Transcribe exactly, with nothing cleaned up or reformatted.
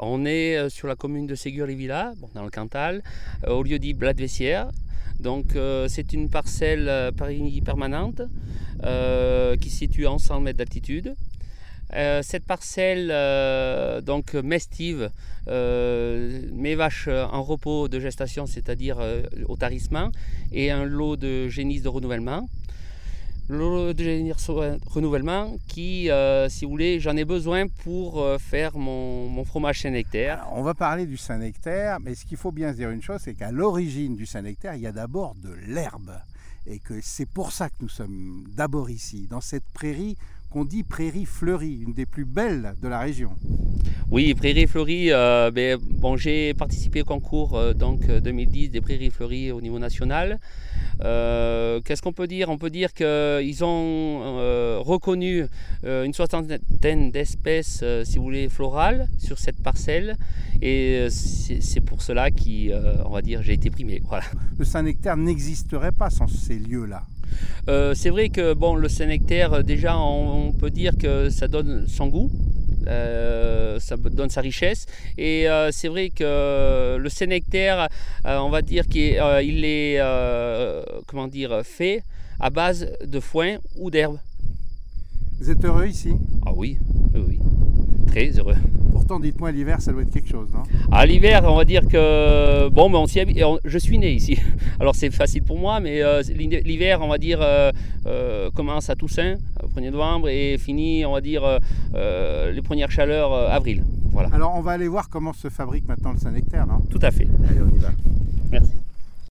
On est sur la commune de Ségur-les-Villas, bon, dans le Cantal, au lieu-dit Bladvessière. Donc euh, c'est une parcelle euh, permanente euh, qui se situe à cent mètres d'altitude. Euh, cette parcelle euh, donc m'estive euh, mes vaches en repos de gestation, c'est-à-dire euh, au tarissement, et un lot de génisses de renouvellement. Le lot de génisses de renouvellement qui, euh, si vous voulez, j'en ai besoin pour euh, faire mon, mon fromage Saint-Nectaire. Alors, on va parler du Saint-Nectaire, mais ce qu'il faut bien se dire une chose, c'est qu'à l'origine du Saint-Nectaire, il y a d'abord de l'herbe. Et que c'est pour ça que nous sommes d'abord ici, dans cette prairie qu'on dit prairie fleurie, une des plus belles de la région. Oui, prairie fleurie, euh, ben, bon, j'ai participé au concours euh, donc, deux mille dix des prairies fleuries au niveau national. Euh, Qu'est-ce qu'on peut dire? On peut dire qu'ils ont euh, reconnu euh, une soixantaine d'espèces, euh, si vous voulez, florales sur cette parcelle. Et c'est pour cela que, euh, on va dire, j'ai été primé. Voilà. Le Saint-Nectaire n'existerait pas sans ces lieux-là. Euh, c'est vrai que bon, le Saint-Nectaire, déjà, on, on peut dire que ça donne son goût. Euh, ça donne sa richesse, et euh, c'est vrai que le Saint-Nectaire, euh, on va dire qu'il est, euh, il est euh, comment dire, fait à base de foin ou d'herbe. Vous êtes heureux ici? Ah oui, oui, oui, très heureux. Pourtant, dites-moi, l'hiver, ça doit être quelque chose, non? À l'hiver, on va dire que bon, mais on s'y habite. Je suis né ici, alors c'est facile pour moi, mais euh, l'hiver, on va dire, euh, euh, commence à Toussaint, au premier novembre, et finit, on va dire, euh, les premières chaleurs euh, avril. Voilà. Alors, on va aller voir comment se fabrique maintenant le Saint-Nectaire, non? Tout à fait. Allez, on y va. Merci.